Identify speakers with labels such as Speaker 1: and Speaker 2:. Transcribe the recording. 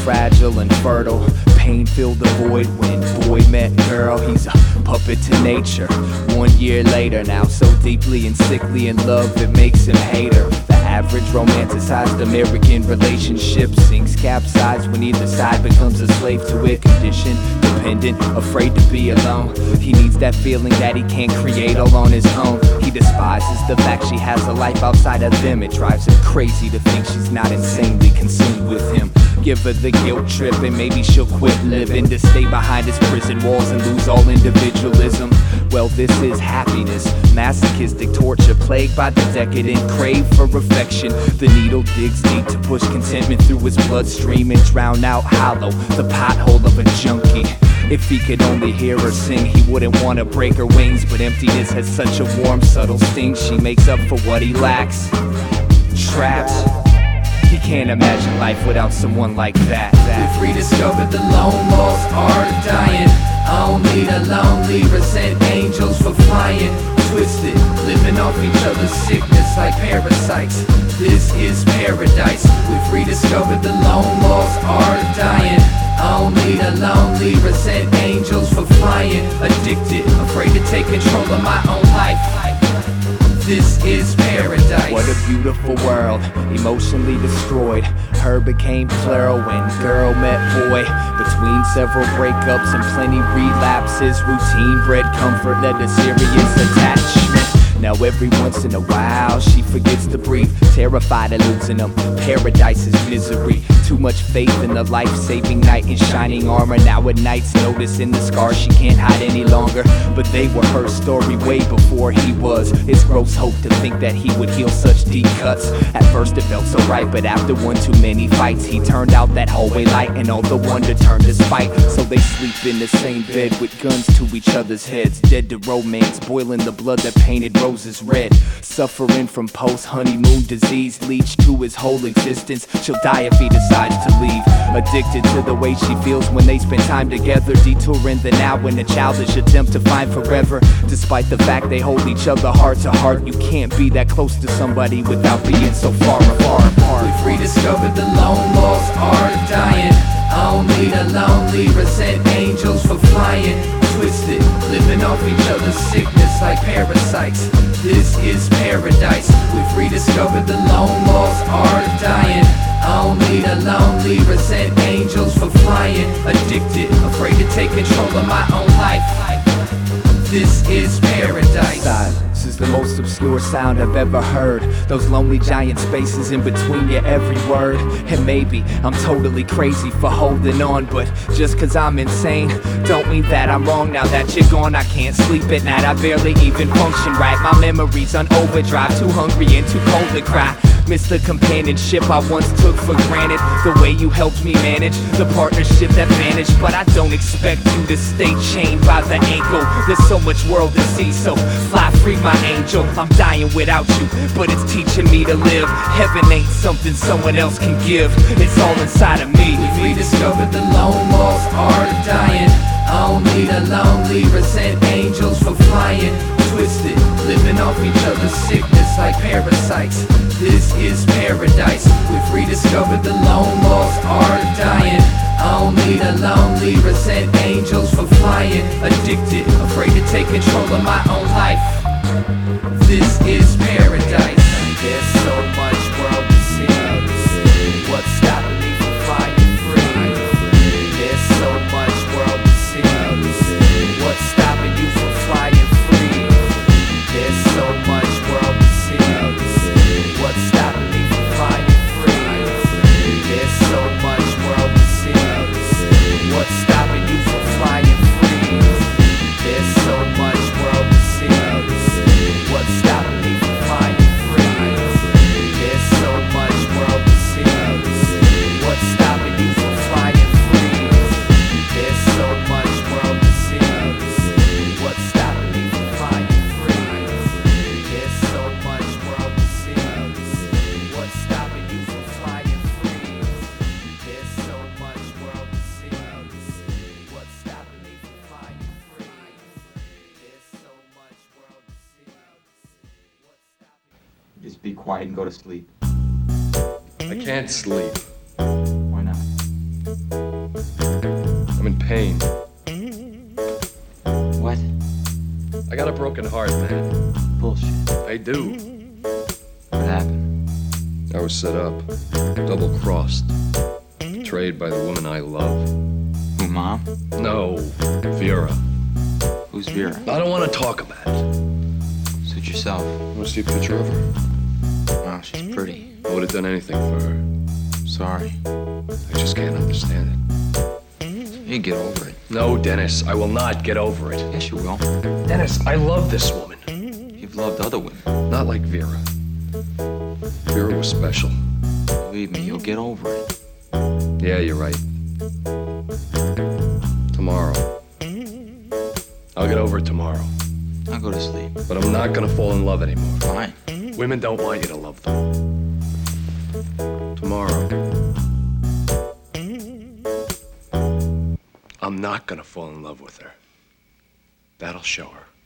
Speaker 1: fragile and fertile. Pain filled the void when boy met girl. He's a puppet to nature. 1 year later now, so deeply and sickly in love it makes him hate her. The average romanticized American relationship sinks, capsize when either side becomes a slave to it. Conditioned, dependent, afraid to be alone. He needs that feeling that he can't create all on his own. He despises the fact she has a life outside of them. It drives him crazy to think she's not insanely consumed with him. Give her the guilt trip and maybe she'll quit living to stay behind his prison walls and lose all individualism. Well, this is happiness, masochistic torture, plagued by the decadent crave for affection. The needle digs deep to push contentment through his bloodstream and drown out hollow, the pothole of a junkie. If he could only hear her sing, he wouldn't want to break her wings. But emptiness has such a warm, subtle sting. She makes up for what he lacks. Trapped. He can't imagine life without someone like that.
Speaker 2: We've rediscovered the lone wolves are dying. Only the lonely resent angels for flying. Twisted, living off each other's sickness like parasites. This is paradise. We've rediscovered the lone wolves are dying. Only the lonely resent angels for flying. Addicted, afraid to take control of my own life. This is paradise.
Speaker 1: What a beautiful world, emotionally destroyed. Her became plural when girl met boy. Between several breakups and plenty relapses, routine bred comfort led to serious attachment. Now every once in a while she forgets to breathe, terrified of losing them. Paradise is misery. Too much faith in the life-saving knight in shining armor. Now at nights noticing the scars she can't hide any longer. But they were her story way before he was. It's gross hope to think that he would heal such deep cuts. At first it felt so right, but after one too many fights, he turned out that hallway light and all the wonder turned to spite. So they sleep in the same bed with guns to each other's heads. Dead to romance, boiling the blood that painted roses red. Suffering from post-honeymoon disease, leached to his whole existence. She'll die if he decides to leave. Addicted to the way she feels when they spend time together, detouring the now in a childish attempt to find forever. Despite the fact they hold each other heart to heart, you can't be that close to somebody without being so far apart.
Speaker 2: We've rediscovered the lone wolves are dying. Only the lonely resent angels for flying. Twisted, living off each other's sickness like parasites. This is paradise. We've rediscovered the lone wolves are dying. Only the lonely resent angels for flying. Addicted, afraid to take control of my own life. This is paradise.
Speaker 1: This is the most obscure sound I've ever heard. Those lonely giant spaces in between your every word. And maybe I'm totally crazy for holding on, but just cause I'm insane don't mean that I'm wrong. Now that you're gone I can't sleep at night. I barely even function right. My memories on overdrive. Too hungry and too cold to cry. Miss the companionship I once took for granted. The way you helped me manage the partnership that vanished. But I don't expect you to stay chained by the ankle. There's so much world to see, so fly free my angel. I'm dying without you, but it's teaching me to live. Heaven ain't something someone else can give. It's all inside of me.
Speaker 2: We've rediscovered the lone wolves are dying. Only the lonely resent angels for flying. Twisted, living off each other's sickness like parasites. This is paradise. We've rediscovered the lone wolves are dying. Only the lonely resent angels for flying. Addicted, afraid to take control of my own life. This is paradise. There's so much world to see. What's stopping me from flying free? There's so much world to see. What's stopping you from flying free? There's so much world to see. What's stopping me from flying free? There's so much world to see. What's stopping you from flying free? There's so much world to see. What's stopping me from flying free? There's so much world to see. What's stopping you from flying free? There's so much world to see. What's stopping me from flying free? There's so much world to see. What's stopping you from flying free? There's so much world to see. What's stopping me from flying free? There's so much world to see. What's stopping
Speaker 3: Just be quiet and go to sleep.
Speaker 4: I can't sleep.
Speaker 3: Why not? in pain.
Speaker 4: What?
Speaker 3: I got a broken heart, man.
Speaker 4: Bullshit.
Speaker 3: I do.
Speaker 4: What happened?
Speaker 3: I was set up, double-crossed, betrayed by the woman I love.
Speaker 4: Who, Mom?
Speaker 3: No, Vera.
Speaker 4: Who's Vera?
Speaker 3: I don't want to talk about it.
Speaker 4: Suit yourself.
Speaker 3: Want to see a picture of her?
Speaker 4: Wow, she's pretty.
Speaker 3: I would have done anything for her.
Speaker 4: Sorry.
Speaker 3: I just can't understand it.
Speaker 4: You get over it.
Speaker 3: No, Dennis, I will not get over it.
Speaker 4: Yes, you will.
Speaker 3: Dennis, I love this woman.
Speaker 4: You've loved other women.
Speaker 3: Not like Vera. Vera was special.
Speaker 4: Believe me, you'll get over it.
Speaker 3: Yeah, you're right. Tomorrow. I'll get over it tomorrow.
Speaker 4: I'll go to sleep.
Speaker 3: But I'm not gonna fall in love anymore.
Speaker 4: Fine.
Speaker 3: Women don't want you to love them. Tomorrow. I'm not gonna fall in love with her. That'll show her.